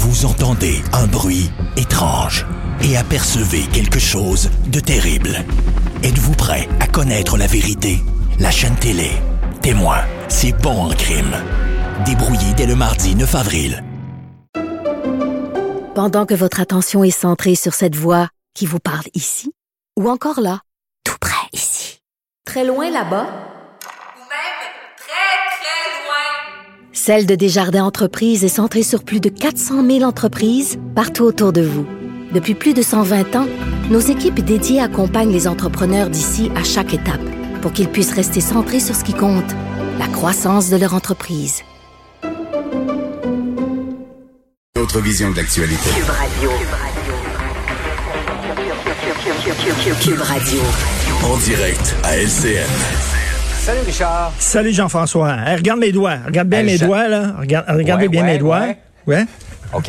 Vous entendez un bruit étrange et apercevez quelque chose de terrible. Êtes-vous prêt à connaître la vérité? La chaîne télé Témoin, c'est bon en crime. Débrouillé dès le mardi 9 avril. Pendant que votre attention est centrée sur cette voix qui vous parle ici, ou encore là, tout près ici, très loin là-bas, Celle de Desjardins Entreprises est centrée sur plus de 400 000 entreprises partout autour de vous. Depuis plus de 120 ans, nos équipes dédiées accompagnent les entrepreneurs d'ici à chaque étape pour qu'ils puissent rester centrés sur ce qui compte, la croissance de leur entreprise. Autre vision de l'actualité. Cube Radio. Cube Radio. En direct à LCN. Salut Richard. Salut Jean-François. Hey, regarde mes doigts. Regarde bien mes doigts, là. Regardez bien mes doigts. Ouais. OK.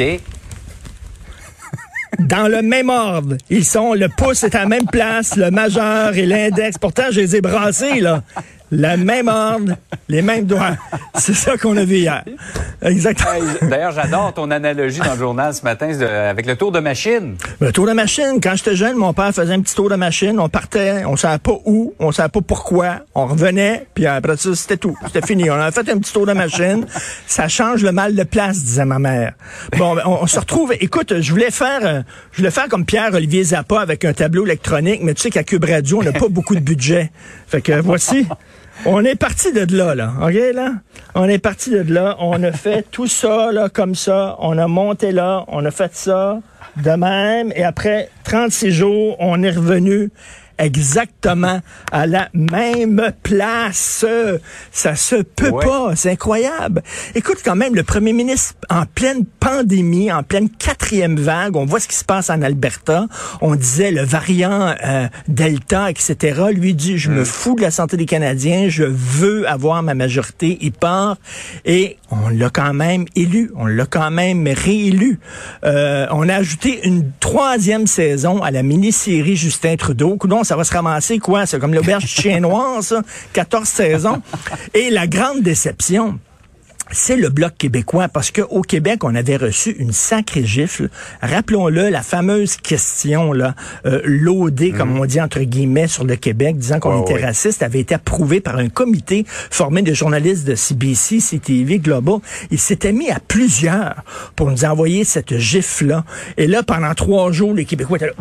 Dans le même ordre. Ils sont, le pouce est à la même place, le majeur et l'index. Pourtant, je les ai brassés, là. Le même ordre, les mêmes doigts. C'est ça qu'on a vu hier. Exactement. D'ailleurs, j'adore ton analogie dans le journal ce matin avec le tour de machine. Le tour de machine. Quand j'étais jeune, mon père faisait un petit tour de machine. On partait, on savait pas où, on savait pas pourquoi. On revenait, puis après ça, c'était tout. C'était fini. On a fait un petit tour de machine. Ça change le mal de place, disait ma mère. Bon, on se retrouve. Écoute, je voulais faire comme Pierre-Olivier Zappa avec un tableau électronique, mais tu sais qu'à Cube Radio, on n'a pas beaucoup de budget. Fait que voici. On est parti de là, OK, là? On est parti de là. On a fait tout ça, là, comme ça. On a monté là. On a fait ça de même. Et après 36 jours, on est revenu exactement à la même place. Ça se peut pas. C'est incroyable. Écoute, quand même, le premier ministre, en pleine pandémie, en pleine 4e vague, on voit ce qui se passe en Alberta. On disait le variant Delta, etc. Lui dit, je me fous de la santé des Canadiens. Je veux avoir ma majorité. Il part. Et on l'a quand même élu. On l'a quand même réélu. On a ajouté une 3e saison à la mini-série Justin Trudeau. Coudonc, ça va se ramasser, quoi? C'est comme l'auberge du chien noir, ça. 14 saisons. Et la grande déception, c'est le Bloc québécois, parce qu'au Québec, on avait reçu une sacrée gifle. Rappelons-le, la fameuse question, là, laudée, comme on dit entre guillemets, sur le Québec, disant qu'on était raciste, avait été approuvée par un comité formé de journalistes de CBC, CTV, Global. Il s'était mis à plusieurs pour nous envoyer cette gifle-là. Et là, pendant 3 jours, les Québécois étaient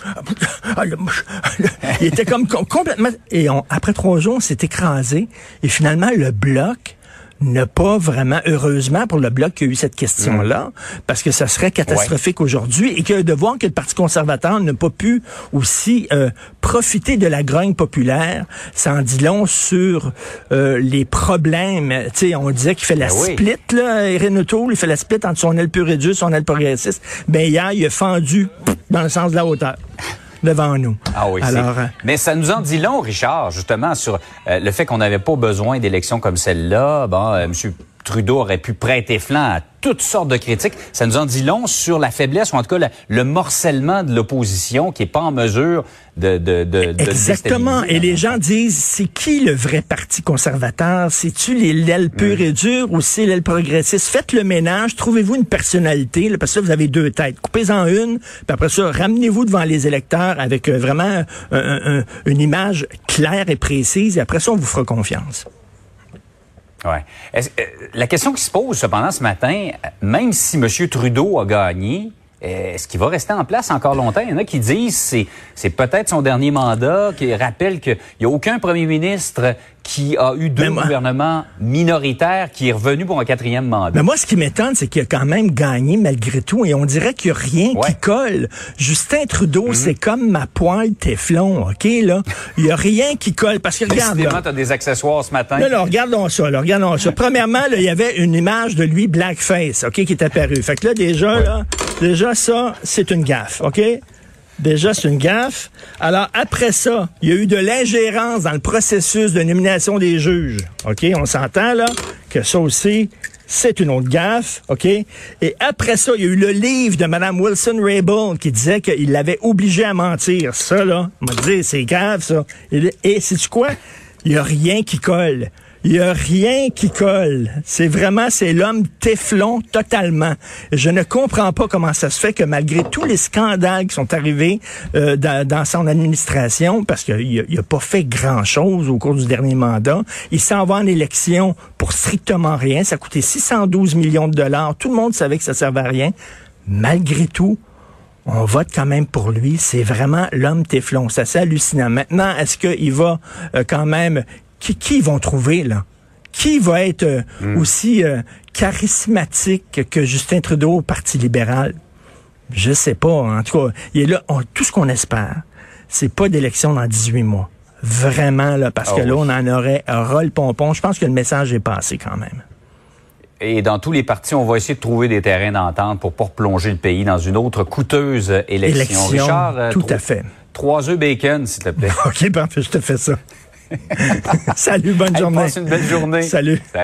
là, ils étaient comme complètement... Et après 3 jours, on s'est écrasé. Et finalement, le Bloc n'a pas vraiment, heureusement pour le Bloc qui a eu cette question-là, parce que ça serait catastrophique aujourd'hui, et que de voir que le Parti conservateur n'a pas pu aussi profiter de la grogne populaire, ça en dit long sur les problèmes. Tu sais, on disait qu'il fait la split, là, Erin O'Toole, il fait la split entre son aile pure et dure, son aile progressiste. Ben hier, il a fendu dans le sens de la hauteur. Devant nous. Ah oui, alors, mais ça nous en dit long, Richard, justement, sur le fait qu'on n'avait pas besoin d'élections comme celle-là. Bon, M. Trudeau aurait pu prêter flanc à toutes sortes de critiques. Ça nous en dit long sur la faiblesse, ou en tout cas le morcellement de l'opposition qui est pas en mesure de exactement. Et les gens disent, c'est qui le vrai Parti conservateur? C'est-tu l'aile pure et dure ou c'est l'aile progressiste? Faites le ménage, trouvez-vous une personnalité, là, parce que là, vous avez 2 têtes. Coupez-en une, puis après ça, ramenez-vous devant les électeurs avec vraiment une image claire et précise, et après ça, on vous fera confiance. Ouais. La question qui se pose cependant ce matin, même si M. Trudeau a gagné, est-ce qu'il va rester en place encore longtemps? Il y en a qui disent que c'est peut-être son dernier mandat, qui rappelle qu'il n'y a aucun premier ministre qui a eu 2 gouvernements minoritaires qui est revenu pour un 4e mandat. Mais moi, ce qui m'étonne, c'est qu'il a quand même gagné malgré tout, et on dirait qu'il n'y a rien qui colle. Justin Trudeau, c'est comme ma poêle Téflon, OK, là? Il n'y a rien qui colle, parce que regarde... Décidément, tu as des accessoires ce matin. Non, regardons ça. Premièrement, là, il y avait une image de lui blackface, OK, qui est apparue. Fait que là, déjà ça, c'est une gaffe, OK? Déjà, c'est une gaffe. Alors, après ça, il y a eu de l'ingérence dans le processus de nomination des juges. OK? On s'entend, là, que ça aussi, c'est une autre gaffe. OK? Et après ça, il y a eu le livre de Mme Wilson-Raybould qui disait qu'il l'avait obligé à mentir. Ça, là, on m'a dit, c'est grave, ça. Et sais-tu quoi? Il n'y a rien qui colle. Il y a rien qui colle. C'est l'homme téflon totalement. Je ne comprends pas comment ça se fait que malgré tous les scandales qui sont arrivés dans son administration, parce qu'il a pas fait grand-chose au cours du dernier mandat, il s'en va en élection pour strictement rien. Ça a coûté 612 millions de dollars. Tout le monde savait que ça servait à rien. Malgré tout, on vote quand même pour lui. C'est vraiment l'homme téflon. C'est assez hallucinant. Maintenant, est-ce qu'il va quand même... Qui vont trouver, là? Qui va être aussi charismatique que Justin Trudeau au Parti libéral? Je sais pas. En tout cas, il est là. Tout ce qu'on espère, c'est pas d'élection dans 18 mois. Vraiment, là, parce que là, on en aurait ras le pompon. Je pense que le message est passé quand même. Et dans tous les partis, on va essayer de trouver des terrains d'entente pour pas replonger le pays dans une autre coûteuse élection. Richard, tout à fait. 3 œufs bacon, s'il te plaît. OK, parfait, je te fais ça. Salut, bonne journée. Passe une belle journée. Salut.